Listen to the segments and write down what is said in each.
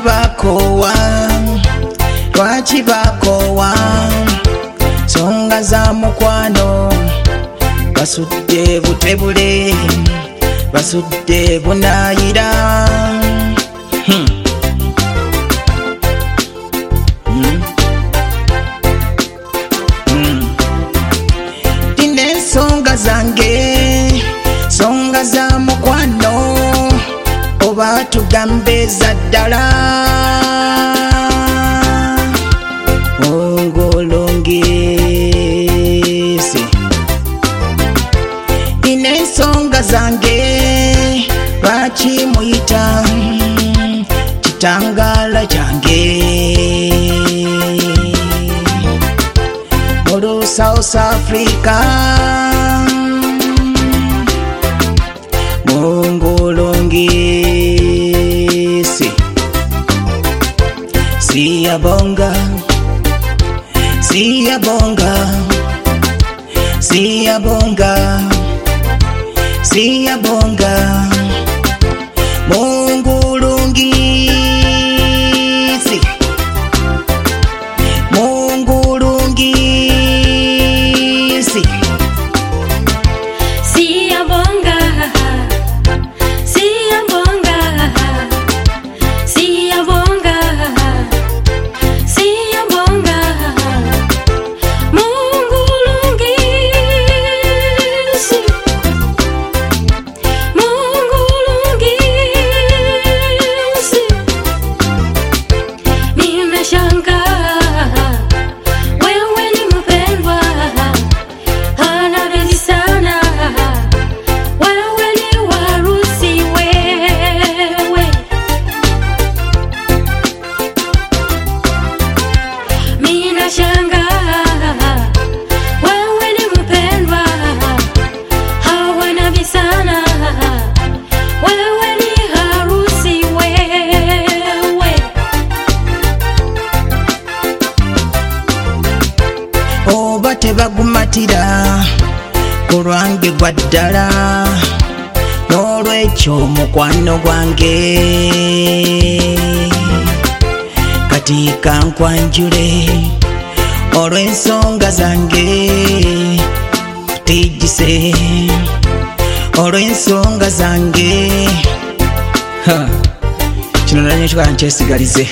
bakowa songa za mukwano basudde butebule basudde bunayira Dine songa zange songa za mukwano oba tugambe za ddala mungulungisi ine songa zange lwaki muyita kitangala kyange mulu South Africa mungulungisi siyabonga siyabonga siyabonga siyabonga mungulungisi mungulungisi siyabonga siyabonga siyabonga siyabonga mungulungisi mungulungisi nimeshangaa wewe ni mpendwa anapenda sana wewe ni warusi wewe minashangaa wewe ni mpendwa hawana visana wewe ni harusi wewe oba tebagumatira kulwange gwa ddala n'olwekyo mukwano gwange kati kankwanjule olw'ensonga zange kutijjise olw'ensonga zange kino nanyo kikala nkyesigalize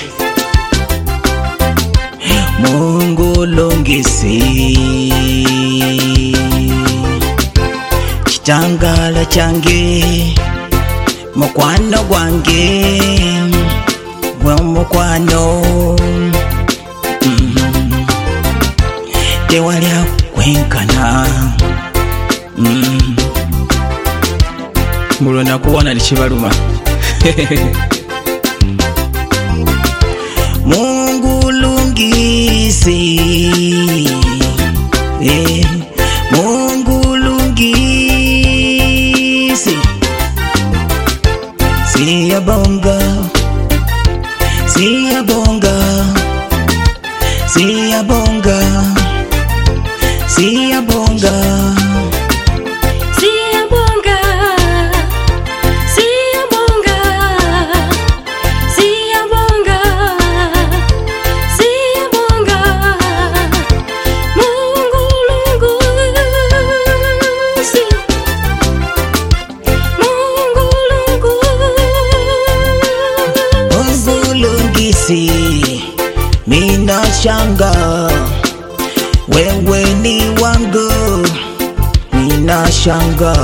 mungulungisi kitangala kyange mukwano gwange gw'omukwano tewali akwenkana mulwo nakuwona nekibaluma mungulungisi mungulungisi siyabonga siyabonga siyabonga siyabonga siyabonga siyabonga siyabonga siyabonga mungulungusi mungulungisi minashanga wewe ni wangu minashanga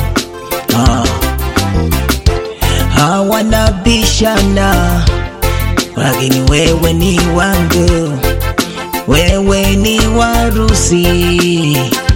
hawana bishana lakini wewe ni wangu wewe ni warusi